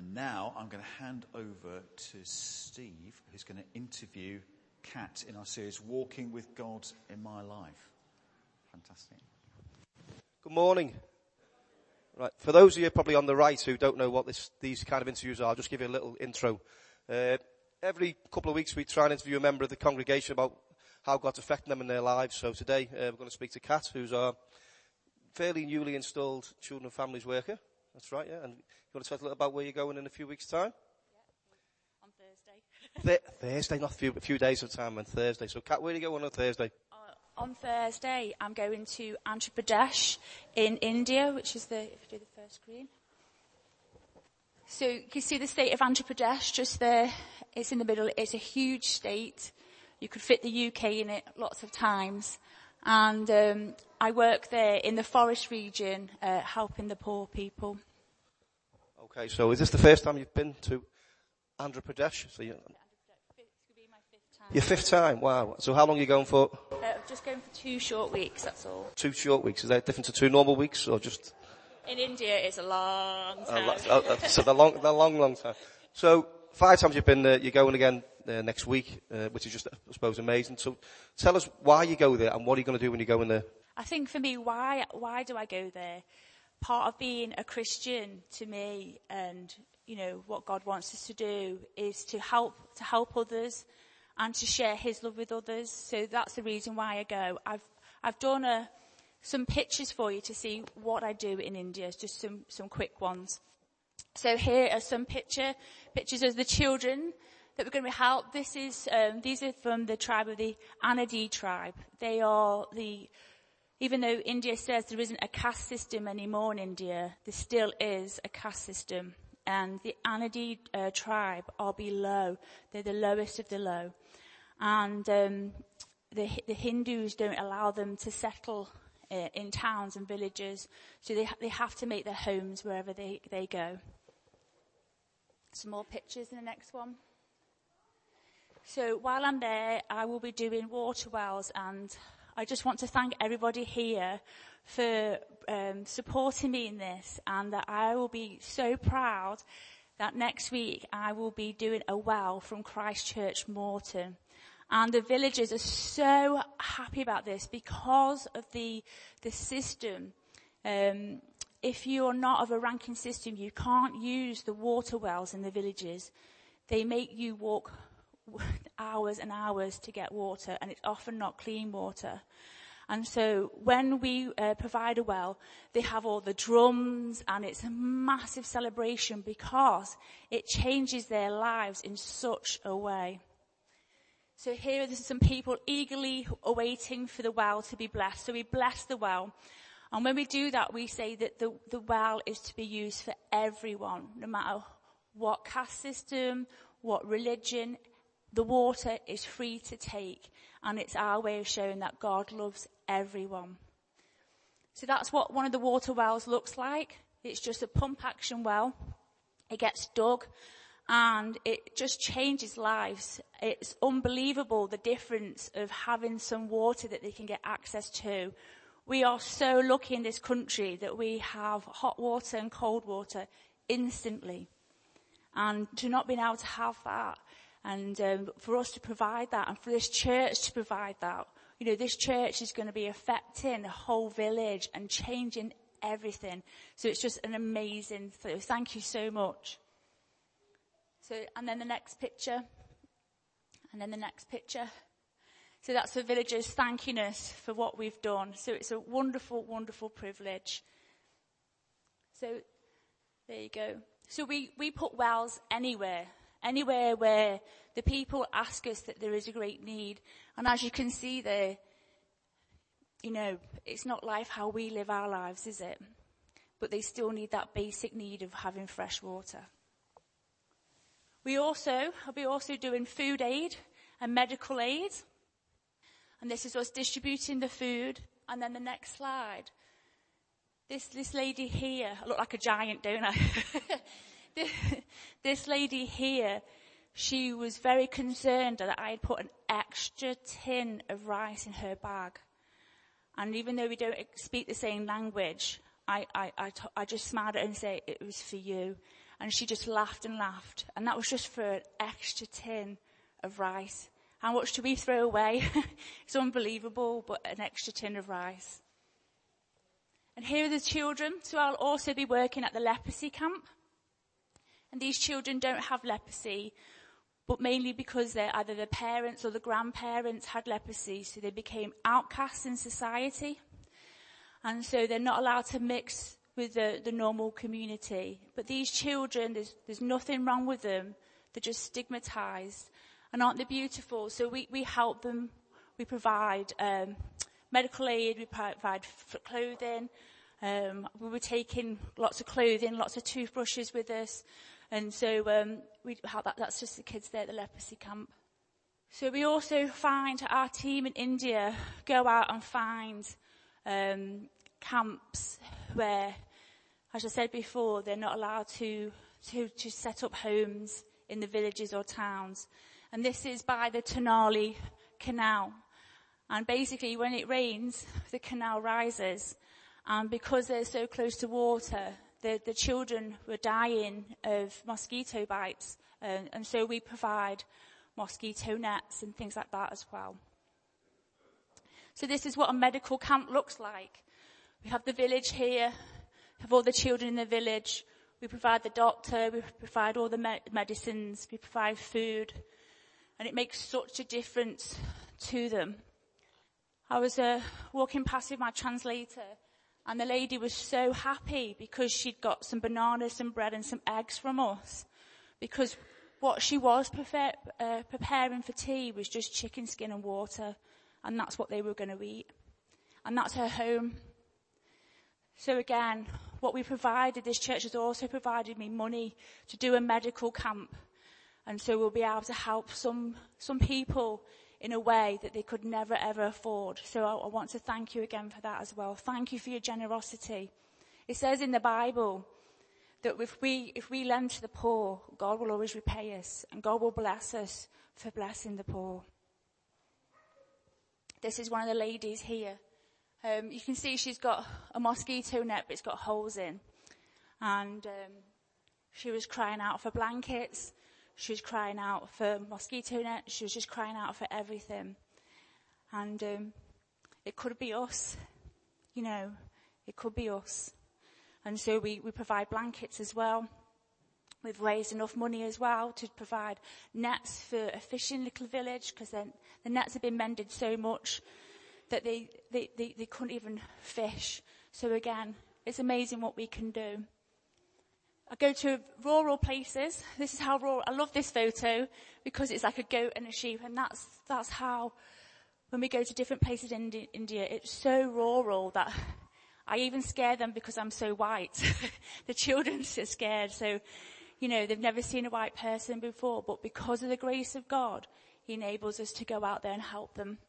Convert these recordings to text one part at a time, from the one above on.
And now I'm going to hand over to Steve, who's going to interview Kat in our series, Walking with God in My Life. Fantastic. Good morning. Right, for those of you probably on the right who don't know what these kind of interviews are, I'll just give you a little intro. Every couple of weeks we try and interview a member of the congregation about how God's affecting them in their lives. So today we're going to speak to Kat, who's our fairly newly installed children and families worker. That's right, yeah. And you want to tell us a little about where you're going in a few weeks' time? Yeah, on Thursday. Thursday, not a few days at a time, on Thursday. So Kat, where are you going on Thursday? On Thursday, I'm going to Andhra Pradesh in India, which is if you do the first screen. So you can see the state of Andhra Pradesh just there. It's in the middle. It's a huge state. You could fit the UK in it lots of times. And I work there in the forest region, helping the poor people. Okay, so is this the first time you've been to Andhra Pradesh? So This will be my 5th time. Your 5th time? Wow. So how long are you going for? Just going for 2 short weeks, that's all. 2 short weeks. Is that different to 2 normal weeks or just? In India, it's a long time. So the long time. So 5 times you've been there. You're going again next week, which is just, I suppose, amazing. So tell us why you go there and what are you going to do when you go in there? I think for me, why do I go there? Part of being a Christian to me, and what God wants us to do is to help others and to share His love with others. So that's the reason why I go. I've done some pictures for you to see what I do in India, just some quick ones. So here are some pictures of the children that we're going to help. These are from the tribe of the Anadi tribe. They are even though India says there isn't a caste system anymore in India, there still is a caste system. And the Anadi tribe are below. They're the lowest of the low. And the Hindus don't allow them to settle in towns and villages. So they have to make their homes wherever they go. Some more pictures in the next one. So while I'm there, I will be doing water wells, and I just want to thank everybody here for supporting me in this, and that I will be so proud that next week I will be doing a well from Christchurch Morton. And the villagers are so happy about this because of the system. If you are not of a ranking system, you can't use the water wells in the villages. They make you walk hours and hours to get water, and it's often not clean water. And so when we provide a well, they have all the drums, and it's a massive celebration because it changes their lives in such a way. So here are some people eagerly awaiting for the well to be blessed. So we bless the well. And when we do that, we say that the well is to be used for everyone, no matter what caste system, what religion. The water is free to take, and it's our way of showing that God loves everyone. So that's what one of the water wells looks like. It's just a pump action well. It gets dug, and it just changes lives. It's unbelievable the difference of having some water that they can get access to. We are so lucky in this country that we have hot water and cold water instantly. And to not being able to have that, and for us to provide that, and for this church to provide that, this church is going to be affecting the whole village and changing everything. So it's just an amazing thing. Thank you so much. So, and then the next picture. And then the next picture. So that's the villagers thanking us for what we've done. So it's a wonderful, wonderful privilege. So there you go. So we put wells anywhere where the people ask us that there is a great need. And as you can see there, it's not life how we live our lives, is it? But they still need that basic need of having fresh water. I'll be also doing food aid and medical aid. And this is us distributing the food. And then the next slide. This lady here, I look like a giant, don't I? This lady here, she was very concerned that I had put an extra tin of rice in her bag. And even though we don't speak the same language, I just smiled at her and said, it was for you. And she just laughed and laughed. And that was just for an extra tin of rice. How much do we throw away? It's unbelievable, but an extra tin of rice. And here are the children. So I'll also be working at the leprosy camp. And these children don't have leprosy, but mainly because either the parents or the grandparents had leprosy, so they became outcasts in society. And so they're not allowed to mix with the normal community. But these children, there's nothing wrong with them. They're just stigmatized. And aren't they beautiful? So we help them. We provide medical aid. We provide clothing. We were taking lots of clothing, lots of toothbrushes with us. And so that's just the kids there at the leprosy camp. So we also find our team in India go out and find camps where, as I said before, they're not allowed to set up homes in the villages or towns. And this is by the Tenali Canal. And basically when it rains, the canal rises. And because they're so close to water, the children were dying of mosquito bites. And so we provide mosquito nets and things like that as well. So this is what a medical camp looks like. We have the village here, have all the children in the village. We provide the doctor, we provide all the medicines, we provide food. And it makes such a difference to them. I was walking past with my translator, and the lady was so happy because she'd got some bananas, some bread and some eggs from us. Because what she was preparing for tea was just chicken skin and water. And that's what they were going to eat. And that's her home. So again, what we provided, this church has also provided me money to do a medical camp. And so we'll be able to help some people in a way that they could never ever afford. So I want to thank you again for that as well. Thank you for your generosity. It says in the Bible that if we lend to the poor, God will always repay us, and God will bless us for blessing the poor. This is one of the ladies here. You can see she's got a mosquito net, but it's got holes in. And she was crying out for blankets. She was crying out for mosquito nets. She was just crying out for everything. And it could be us. You know, it could be us. And so we provide blankets as well. We've raised enough money as well to provide nets for a fishing little village, because the nets have been mended so much that they couldn't even fish. So again, it's amazing what we can do. I go to rural places. This is how rural. I love this photo because it's like a goat and a sheep, and that's how when we go to different places in India, it's so rural that I even scare them because I'm so white. The children are scared. So, you know, they've never seen a white person before, but because of the grace of God, He enables us to go out there and help them.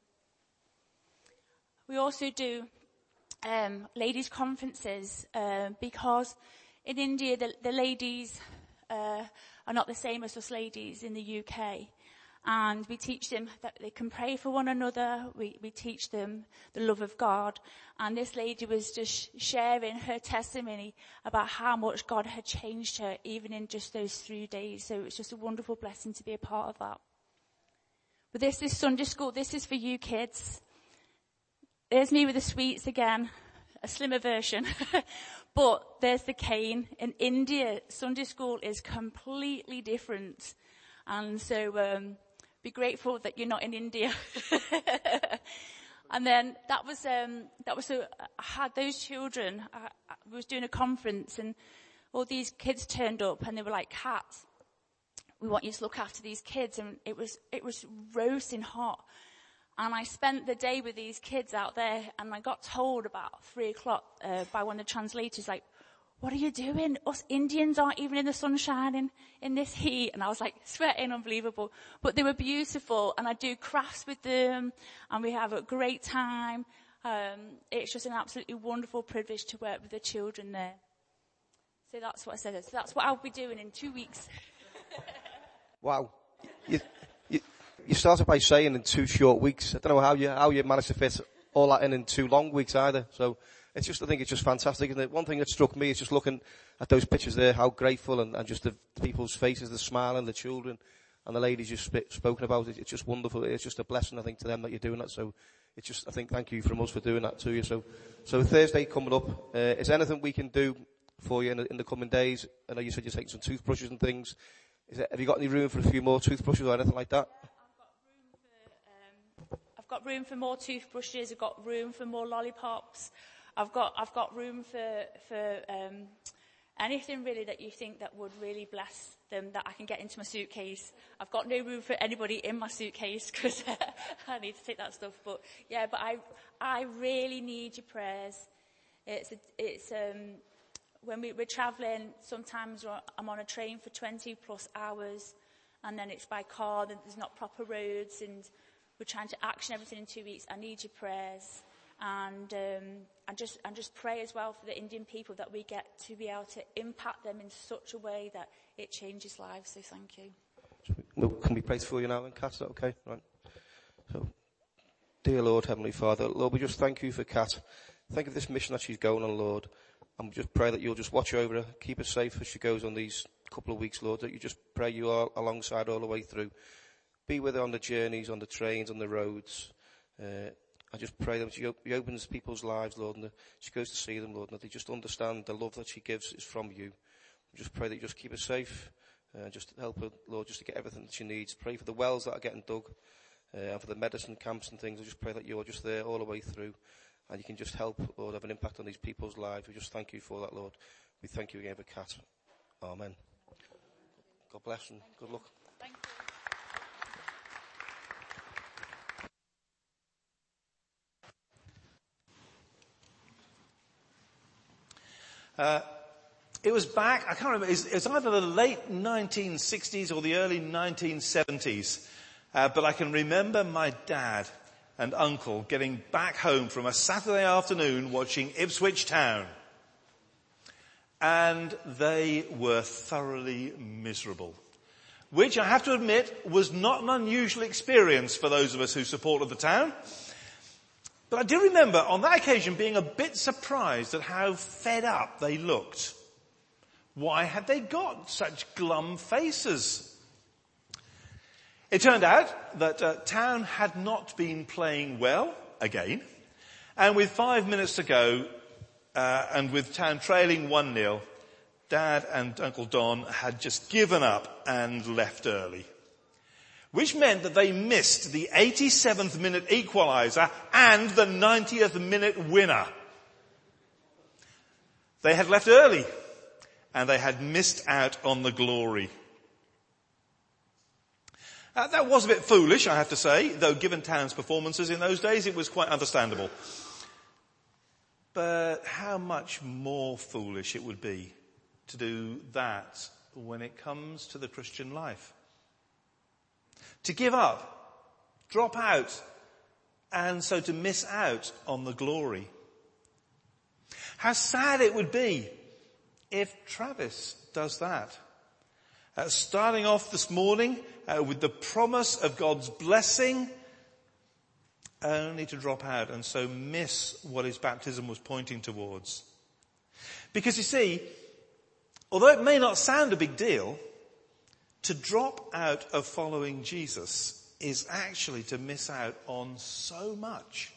We also do ladies' conferences because in India the ladies are not the same as us ladies in the UK. And we teach them that they can pray for one another. We teach them the love of God. And this lady was just sharing her testimony about how much God had changed her, even in just those 3 days. So it's just a wonderful blessing to be a part of that. But this is Sunday school. This is for you kids. There's me with the sweets again, a slimmer version. But there's the cane. In India, Sunday school is completely different. And so be grateful that you're not in India. And then I had those children. I was doing a conference, and all these kids turned up, and they were like, Kat, we want you to look after these kids. And it was roasting hot. And I spent the day with these kids out there, and I got told about 3:00 by one of the translators, like, what are you doing? Us Indians aren't even in the sunshine in this heat. And I was like sweating, unbelievable. But they were beautiful, and I do crafts with them, and we have a great time. It's just an absolutely wonderful privilege to work with the children there. So that's what I said. So that's what I'll be doing in 2 weeks. Wow. You started by saying in 2 short weeks. I don't know how you managed to fit all that in 2 long weeks either. So I think it's just fantastic. And the one thing that struck me is just looking at those pictures there, how grateful and just the people's faces, the smiling, the children and the ladies you've spoken about. It's just wonderful. It's just a blessing, I think, to them that you're doing that. So it's just, I think, thank you from us for doing that to you. So Thursday coming up, is there anything we can do for you in the coming days? I know you said you're taking some toothbrushes and things. Have you got any room for a few more toothbrushes or anything like that? I've got room for more toothbrushes. I've got room for more lollipops. I've got room for anything really that you think that would really bless them that I can get into my suitcase. I've got no room for anybody in my suitcase because I need to take that stuff. But yeah, but I really need your prayers. It's when we're travelling, sometimes I'm on a train for 20 plus hours, and then it's by car. There's not proper roads, and we're trying to action everything in 2 weeks. I need your prayers. And just pray as well for the Indian people that we get to be able to impact them in such a way that it changes lives. So thank you. Can we pray for you now then, Kat? Is that okay? Right. So, dear Lord, Heavenly Father, Lord, we just thank you for Kat. Thank you for this mission that she's going on, Lord. And we just pray that you'll just watch over her, keep her safe as she goes on these couple of weeks, Lord, that you just pray you are alongside all the way through. Be with her on the journeys, on the trains, on the roads. I just pray that she opens people's lives, Lord, and she goes to see them, Lord, and that they just understand the love that she gives is from you. We just pray that you just keep her safe, just help her, Lord, just to get everything that she needs. Pray for the wells that are getting dug, and for the medicine camps and things. I just pray that you're just there all the way through, and you can just help, Lord, have an impact on these people's lives. We just thank you for that, Lord. We thank you again for Kat. Amen. God bless and good luck. Thank you. It was back, I can't remember, it's either the late 1960s or the early 1970s. But I can remember my dad and uncle getting back home from a Saturday afternoon watching Ipswich Town. And they were thoroughly miserable. Which I have to admit was not an unusual experience for those of us who supported the town. But I do remember on that occasion being a bit surprised at how fed up they looked. Why had they got such glum faces? It turned out that Town had not been playing well again. And with 5 minutes to go, and with Town trailing 1-0, Dad and Uncle Don had just given up and left early. Which meant that they missed the 87th minute equaliser and the 90th minute winner. They had left early and they had missed out on the glory. That was a bit foolish, I have to say, though given Town's performances in those days, it was quite understandable. But how much more foolish it would be to do that when it comes to the Christian life. To give up, drop out, and so to miss out on the glory. How sad it would be if Travis does that. Starting off this morning with the promise of God's blessing, only to drop out and so miss what his baptism was pointing towards. Because you see, although it may not sound a big deal, to drop out of following Jesus is actually to miss out on so much.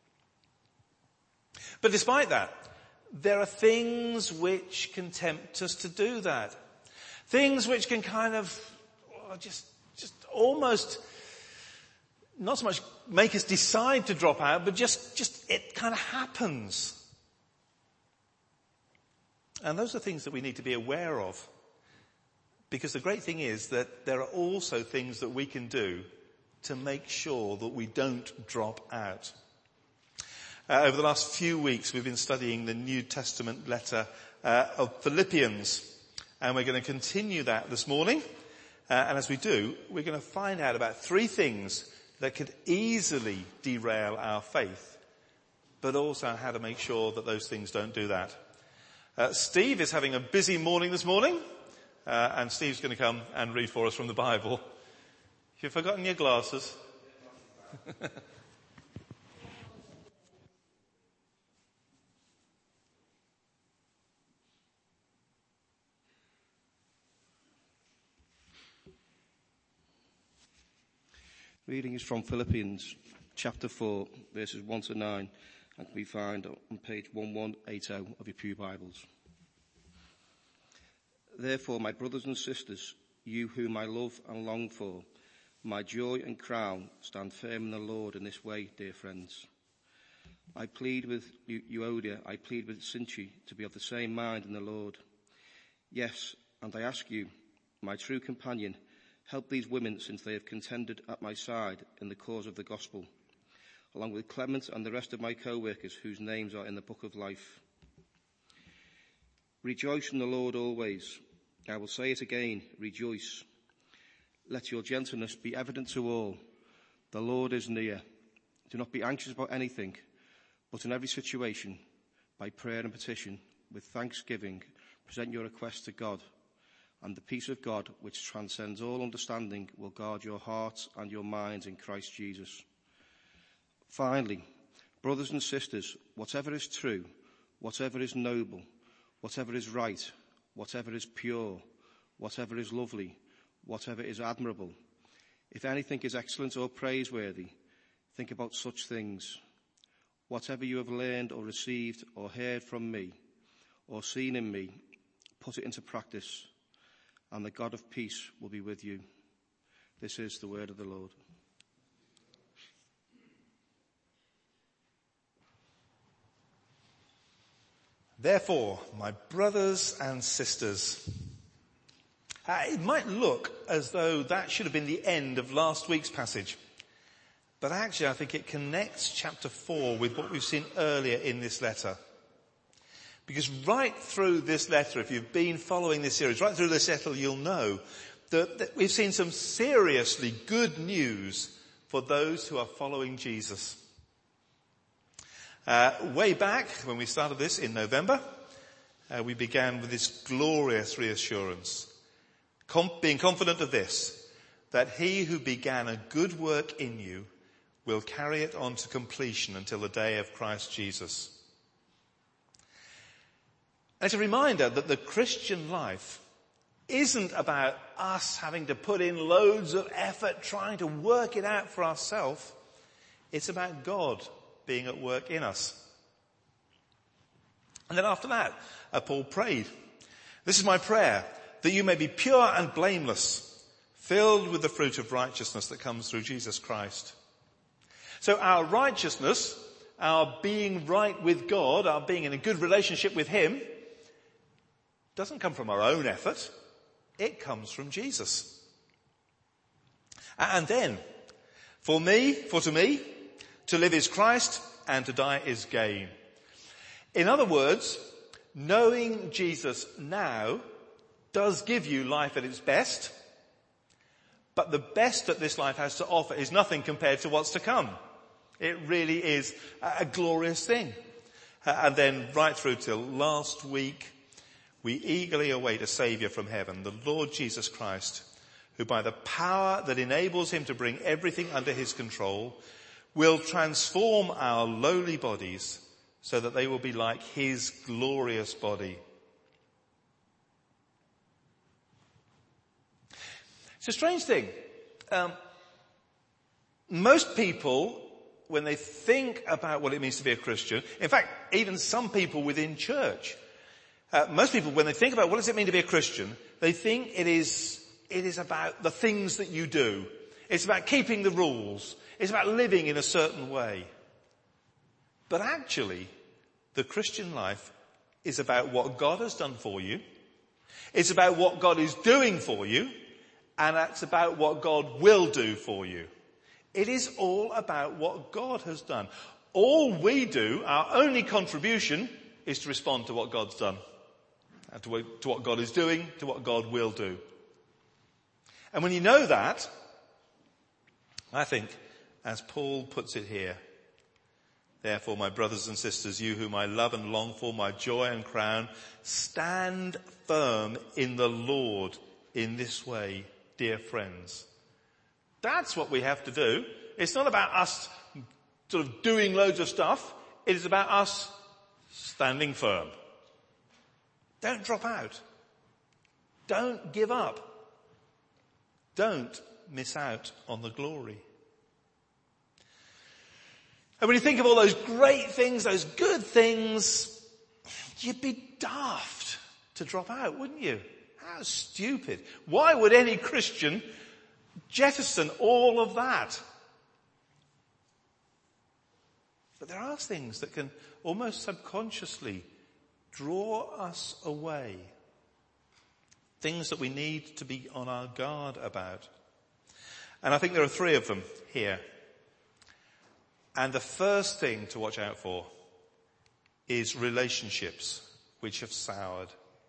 But despite that, there are things which can tempt us to do that. Things which can kind of just almost not so much make us decide to drop out, but just it kind of happens. And those are things that we need to be aware of. Because the great thing is that there are also things that we can do to make sure that we don't drop out. Over the last few weeks, we've been studying the New Testament letter of Philippians. And we're going to continue that this morning. And as we do, we're going to find out about 3 things that could easily derail our faith, but also how to make sure that those things don't do that. Steve is having a busy morning this morning. And Steve's going to come and read for us from the Bible. You've forgotten your glasses. Reading is from Philippians chapter 4, verses 1 to 9, and can be found on page 1180 of your Pew Bibles. Therefore, my brothers and sisters, you whom I love and long for, my joy and crown, stand firm in the Lord in this way, dear friends. I plead with Euodia, I plead with Syntyche to be of the same mind in the Lord. Yes, and I ask you, my true companion, help these women since they have contended at my side in the cause of the gospel, along with Clement and the rest of my co-workers whose names are in the book of life. Rejoice in the Lord always. I will say it again, rejoice. Let your gentleness be evident to all. The Lord is near. Do not be anxious about anything, but in every situation, by prayer and petition, with thanksgiving, present your requests to God. And the peace of God, which transcends all understanding, will guard your hearts and your minds in Christ Jesus. Finally, brothers and sisters, whatever is true, whatever is noble, whatever is right, whatever is pure, whatever is lovely, whatever is admirable, if anything is excellent or praiseworthy, think about such things. Whatever you have learned or received or heard from me or seen in me, put it into practice, and the God of peace will be with you. This is the word of the Lord. Therefore, my brothers and sisters, it might look as though that should have been the end of last week's passage. But actually, I think it connects chapter 4 with what we've seen earlier in this letter. Because right through this letter, if you've been following this series, right through this letter, you'll know that we've seen some seriously good news for those who are following Jesus. Way back when we started this in November, we began with this glorious reassurance, being confident of this, that he who began a good work in you will carry it on to completion until the day of Christ Jesus. And it's a reminder that the Christian life isn't about us having to put in loads of effort trying to work it out for ourselves. It's about God being at work in us. And then after that, Paul prayed, "This is my prayer, that you may be pure and blameless, filled with the fruit of righteousness that comes through Jesus Christ." So our righteousness, our being right with God, our being in a good relationship with him, doesn't come from our own effort. It comes from Jesus. And then, to me, to live is Christ and to die is gain. In other words, knowing Jesus now does give you life at its best, but the best that this life has to offer is nothing compared to what's to come. It really is a glorious thing. And then right through till last week, we eagerly await a Saviour from heaven, the Lord Jesus Christ, who by the power that enables him to bring everything under his control, will transform our lowly bodies so that they will be like his glorious body. It's a strange thing. Most people, when they think about what it means to be a Christian, in fact, even some people within church, most people, when they think about what does it mean to be a Christian, they think it is about the things that you do. It's about keeping the rules. It's about living in a certain way. But actually, the Christian life is about what God has done for you. It's about what God is doing for you. And it's about what God will do for you. It is all about what God has done. All we do, our only contribution, is to respond to what God's done. And to what God is doing, to what God will do. And when you know that, I think, as Paul puts it here, therefore, my brothers and sisters, you whom I love and long for, my joy and crown, stand firm in the Lord in this way, dear friends. That's what we have to do. It's not about us sort of doing loads of stuff. It is about us standing firm. Don't drop out. Don't give up. Don't miss out on the glory. And when you think of all those great things, those good things, you'd be daft to drop out, wouldn't you? How stupid. Why would any Christian jettison all of that? But there are things that can almost subconsciously draw us away. Things that we need to be on our guard about. And I think there are 3 of them here. And the first thing to watch out for is relationships which have soured.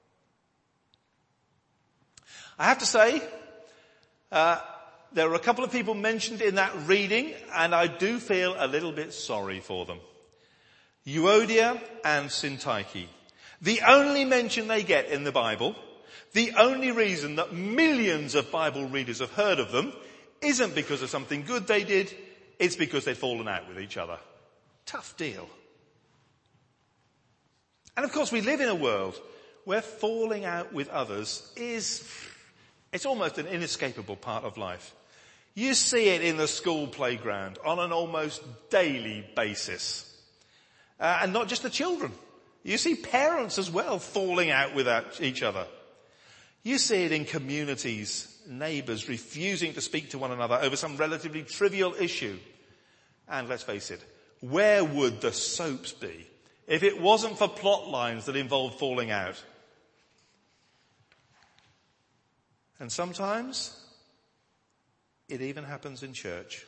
I have to say, there are a couple of people mentioned in that reading, and I do feel a little bit sorry for them. Euodia and Syntyche. The only mention they get in the Bible, the only reason that millions of Bible readers have heard of them, isn't because of something good they did, it's because they'd fallen out with each other. Tough deal. And of course we live in a world where falling out with others it's almost an inescapable part of life. You see it in the school playground on an almost daily basis. And not just the children. You see parents as well falling out with each other. You see it in communities, neighbours refusing to speak to one another over some relatively trivial issue. And let's face it, where would the soaps be if it wasn't for plot lines that involve falling out? And sometimes it even happens in church.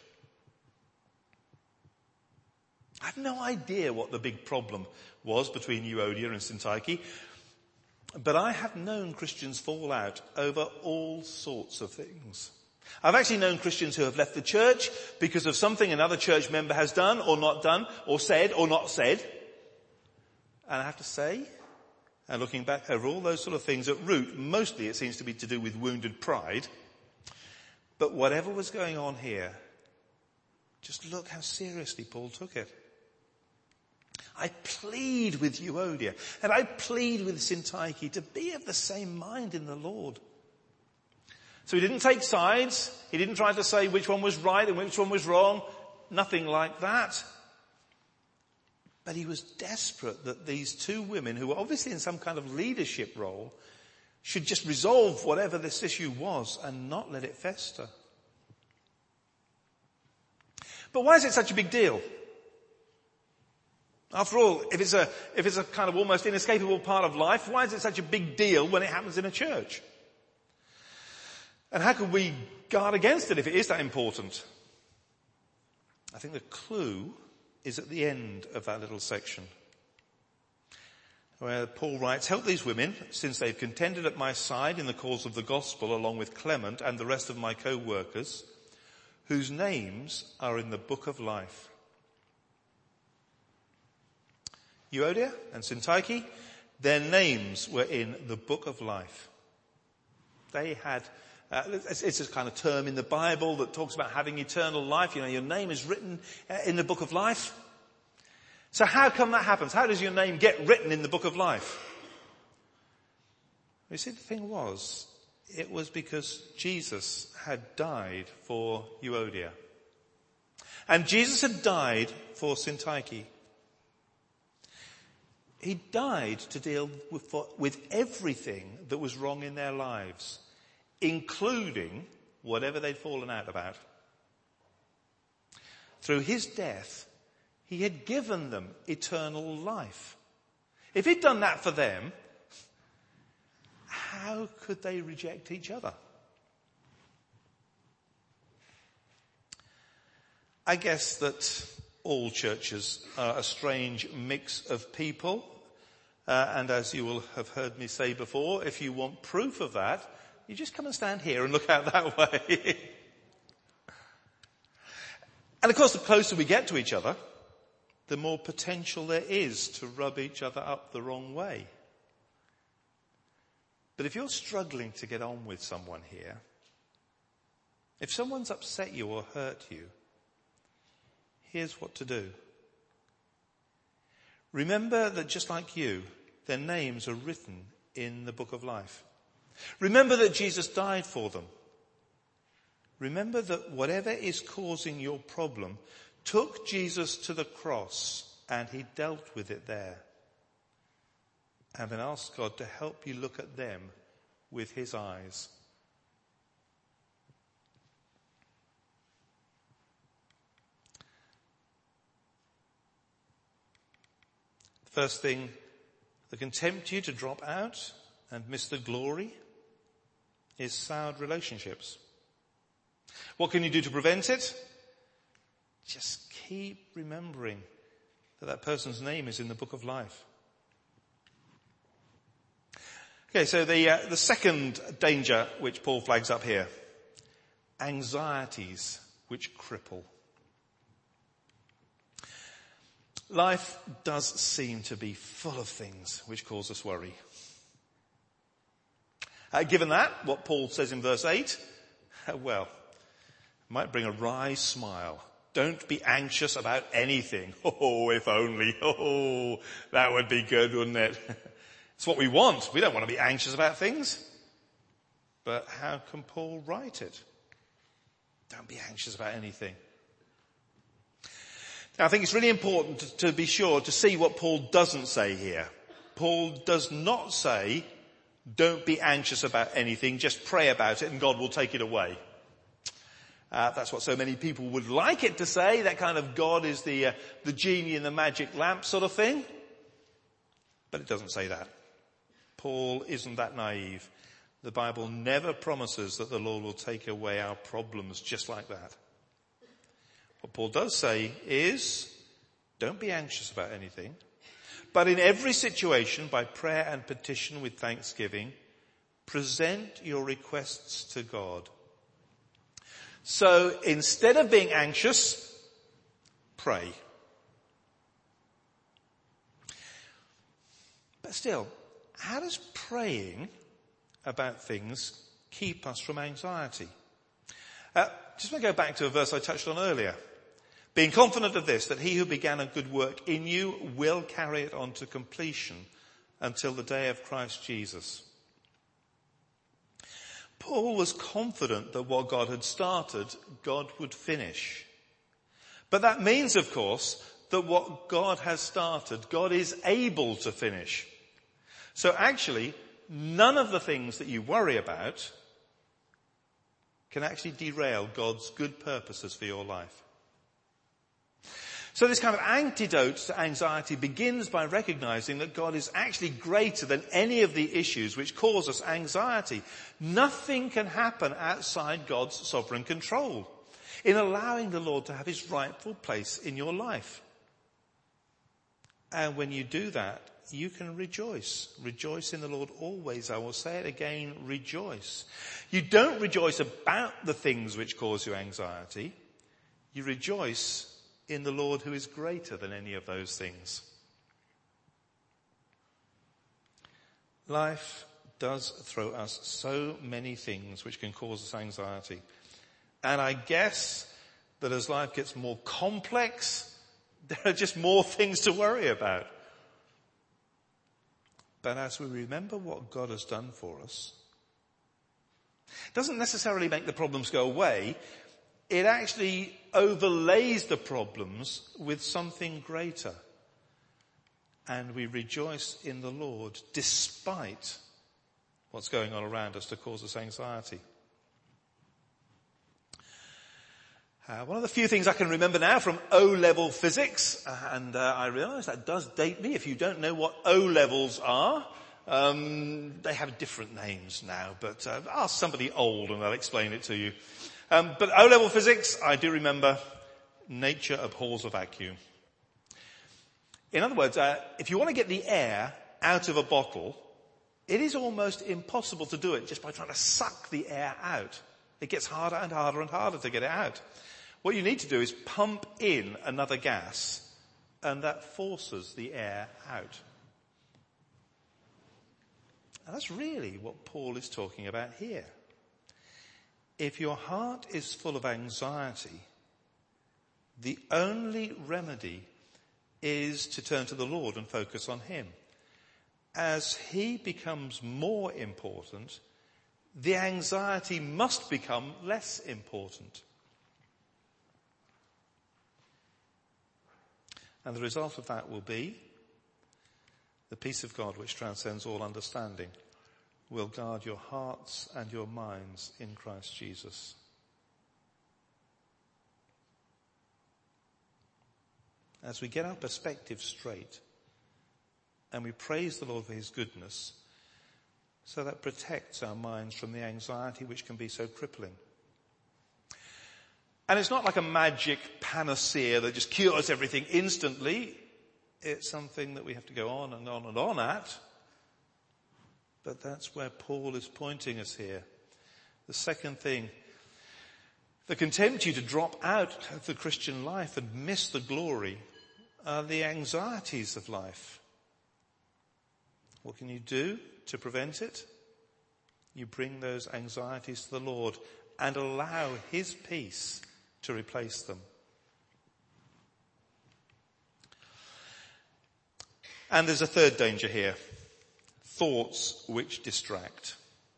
I have no idea what the big problem was between Euodia and Syntyche, but I have known Christians fall out over all sorts of things. I've actually known Christians who have left the church because of something another church member has done or not done, or said or not said. And I have to say, and looking back over all those sort of things, at root, mostly it seems to be to do with wounded pride. But whatever was going on here, just look how seriously Paul took it. I plead with Euodia and I plead with Syntyche to be of the same mind in the Lord. So he didn't take sides. He didn't try to say which one was right and which one was wrong. Nothing like that. But he was desperate that these 2 women, who were obviously in some kind of leadership role, should just resolve whatever this issue was and not let it fester. But why is it such a big deal? After all, if it's a kind of almost inescapable part of life, why is it such a big deal when it happens in a church? And how can we guard against it if it is that important? I think the clue is at the end of that little section, where Paul writes, "Help these women, since they've contended at my side in the cause of the gospel, along with Clement and the rest of my co-workers, whose names are in the book of life." Euodia and Syntyche, their names were in the book of life. They had, it's a kind of term in the Bible that talks about having eternal life. You know, your name is written in the book of life. So how come that happens? How does your name get written in the book of life? You see, the thing was, it was because Jesus had died for Euodia. And Jesus had died for Syntyche. He died to deal with everything that was wrong in their lives, including whatever they'd fallen out about. Through his death, he had given them eternal life. If he'd done that for them, how could they reject each other? I guess that all churches are a strange mix of people. And as you will have heard me say before, if you want proof of that, you just come and stand here and look out that way. And of course, the closer we get to each other, the more potential there is to rub each other up the wrong way. But if you're struggling to get on with someone here, if someone's upset you or hurt you, here's what to do. Remember that just like you, their names are written in the book of life. Remember that Jesus died for them. Remember that whatever is causing your problem, took Jesus to the cross and he dealt with it there. And then ask God to help you look at them with his eyes. The first thing that can tempt you to drop out and miss the glory is soured relationships. What can you do to prevent it? Just keep remembering that person's name is in the book of life. Okay, so the second danger which Paul flags up here, anxieties which cripple. Life does seem to be full of things which cause us worry. Given that, what Paul says in verse 8, well, might bring a wry smile. Don't be anxious about anything. Oh, if only. Oh, that would be good, wouldn't it? It's what we want. We don't want to be anxious about things. But how can Paul write it? Don't be anxious about anything. Now, I think it's really important to be sure to see what Paul doesn't say here. Paul does not say, don't be anxious about anything, just pray about it and God will take it away. That's what so many people would like it to say, that kind of God is the genie in the magic lamp sort of thing. But it doesn't say that. Paul isn't that naive. The Bible never promises that the Lord will take away our problems just like that. What Paul does say is, don't be anxious about anything, but in every situation, by prayer and petition with thanksgiving, present your requests to God. So instead of being anxious, pray. But still, how does praying about things keep us from anxiety? Just want to go back to a verse I touched on earlier. Being confident of this, that he who began a good work in you will carry it on to completion until the day of Christ Jesus. Paul was confident that what God had started, God would finish. But that means, of course, that what God has started, God is able to finish. So actually, none of the things that you worry about can actually derail God's good purposes for your life. So this kind of antidote to anxiety begins by recognizing that God is actually greater than any of the issues which cause us anxiety. Nothing can happen outside God's sovereign control in allowing the Lord to have his rightful place in your life. And when you do that, you can rejoice. Rejoice in the Lord always. I will say it again, rejoice. You don't rejoice about the things which cause you anxiety. You rejoice in the Lord who is greater than any of those things. Life does throw us so many things which can cause us anxiety. And I guess that as life gets more complex, there are just more things to worry about. But as we remember what God has done for us, it doesn't necessarily make the problems go away. It actually overlays the problems with something greater. And we rejoice in the Lord despite what's going on around us to cause us anxiety. One of the few things I can remember now from O-level physics, and I realise that does date me. If you don't know what O-levels are, they have different names now, but ask somebody old and they'll explain it to you. But O-level physics, I do remember, nature abhors a vacuum. In other words, if you want to get the air out of a bottle, it is almost impossible to do it just by trying to suck the air out. It gets harder and harder and harder to get it out. What you need to do is pump in another gas, and that forces the air out. And that's really what Paul is talking about here. If your heart is full of anxiety, the only remedy is to turn to the Lord and focus on him. As he becomes more important, the anxiety must become less important. And the result of that will be the peace of God, which transcends all understanding, will guard your hearts and your minds in Christ Jesus. As we get our perspective straight and we praise the Lord for his goodness, so that protects our minds from the anxiety which can be so crippling. And it's not like a magic panacea that just cures everything instantly. It's something that we have to go on and on and on at. But that's where Paul is pointing us here. The second thing that can tempt you to drop out of the Christian life and miss the glory are the anxieties of life. What can you do to prevent it? You bring those anxieties to the Lord and allow his peace to replace them. And there's a third danger here. Thoughts which distract.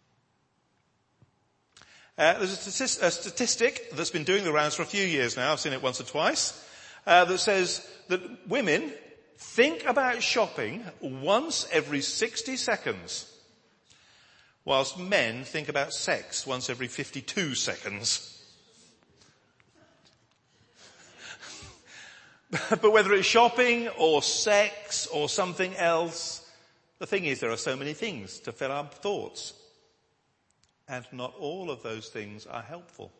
There's a statistic that's been doing the rounds for a few years now. I've seen it once or twice. That says that women think about shopping once every 60 seconds, whilst men think about sex once every 52 seconds. But whether it's shopping or sex or something else, the thing is there are so many things to fill our thoughts. And not all of those things are helpful.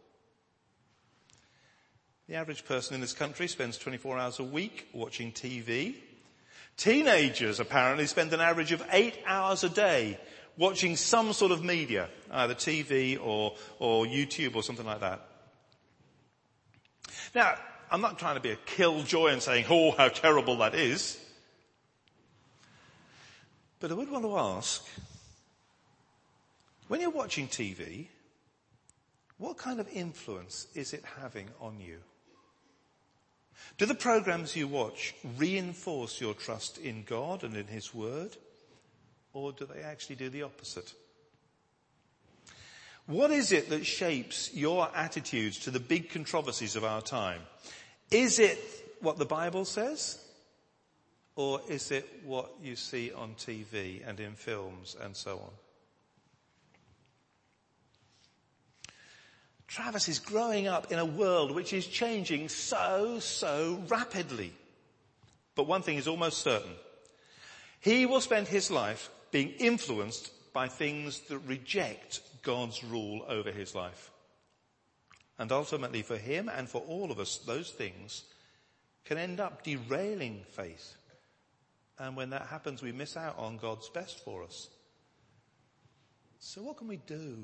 The average person in this country spends 24 hours a week watching TV. Teenagers apparently spend an average of 8 hours a day watching some sort of media, either TV or YouTube or something like that. Now, I'm not trying to be a killjoy and saying, oh, how terrible that is. But I would want to ask, when you're watching TV, what kind of influence is it having on you? Do the programs you watch reinforce your trust in God and in his word? Or do they actually do the opposite? What is it that shapes your attitudes to the big controversies of our time? Is it what the Bible says? Or is it what you see on TV and in films and so on? Travis is growing up in a world which is changing so rapidly. But one thing is almost certain. He will spend his life being influenced by things that reject God's rule over his life. And ultimately for him and for all of us, those things can end up derailing faith. And when that happens, we miss out on God's best for us. So what can we do?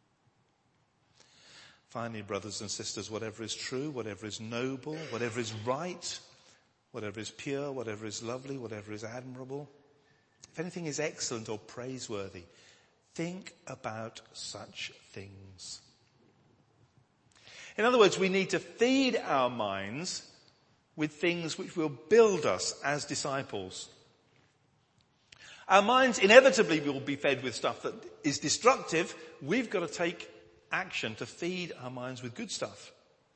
Finally, brothers and sisters, whatever is true, whatever is noble, whatever is right, whatever is pure, whatever is lovely, whatever is admirable, if anything is excellent or praiseworthy, think about such things. In other words, we need to feed our minds with things which will build us as disciples. Our minds inevitably will be fed with stuff that is destructive. We've got to take action to feed our minds with good stuff.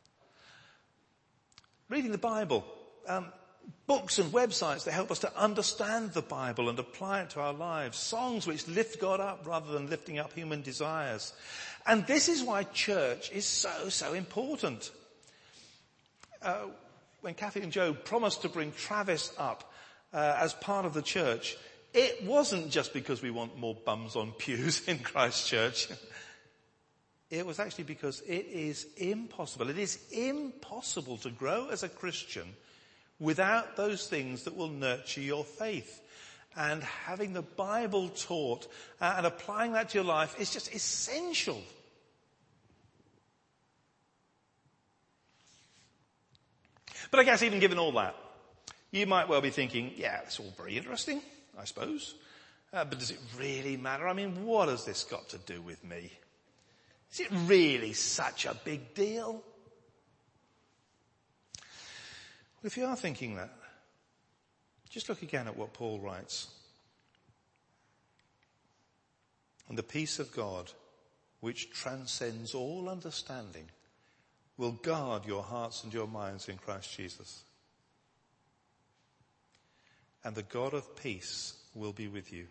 Reading the Bible, books and websites that help us to understand the Bible and apply it to our lives, songs which lift God up rather than lifting up human desires. And this is why church is so important. When Kathy and Joe promised to bring Travis up as part of the church, it wasn't just because we want more bums on pews in Christ Church. It was actually because it is impossible to grow as a Christian without those things that will nurture your faith. And having the Bible taught and applying that to your life is just essential. But I guess even given all that, you might well be thinking, yeah, it's all very interesting, I suppose. But does it really matter? I mean, what has this got to do with me? Is it really such a big deal? Well, if you are thinking that, just look again at what Paul writes. And the peace of God, which transcends all understanding, will guard your hearts and your minds in Christ Jesus. and the God of peace will be with you.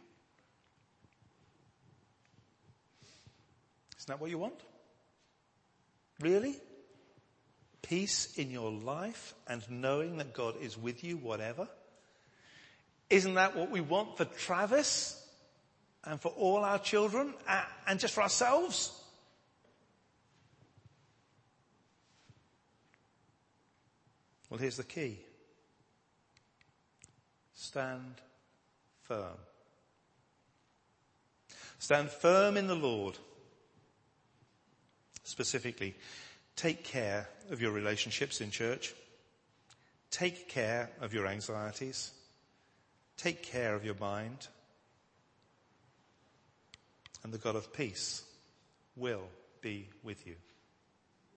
Isn't that what you want? Really? Peace in your life and knowing that God is with you, whatever? Isn't that what we want for Travis and for all our children and just for ourselves? Well, here's the key. Stand firm. Stand firm in the Lord. Specifically, take care of your relationships in church. Take care of your anxieties. Take care of your mind. And the God of peace will be with you.